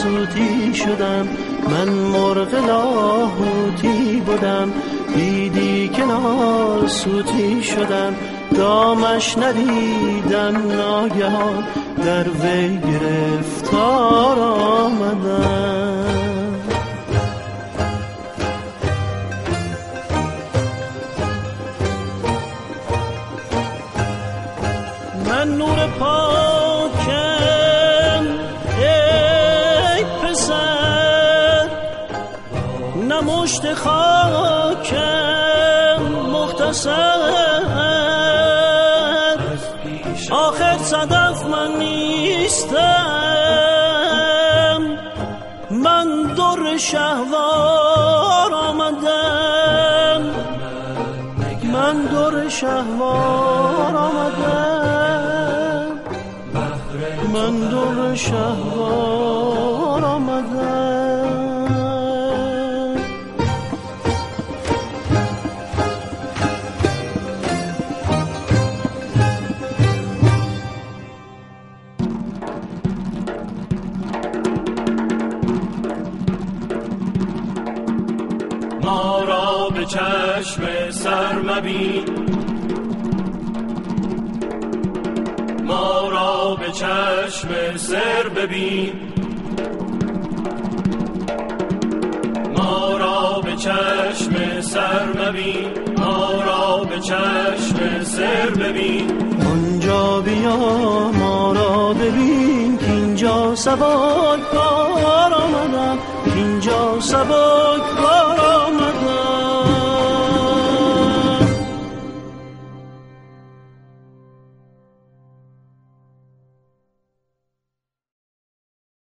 سوتی شدم، من مرغ لاهوتی بودم، دیدی کنار سوتی شدم، دامش ندیدم ناگهان در وی گرفتار آمدم. من نور پاکم ای پسر، نمشت خاکم مختصر، آخر صدف من نیستم، من در شهوار آمدم، من در شهوار آمدم، من در شهوار آمدم. ما را به چشم سر مبین، ما را به چشم سر ببین، ما را به چشم سر مبین، ما را به چشم سر ببین. اونجا بیا ما را ببین که اینجا سبک بار آمدم، که اینجا سبک بار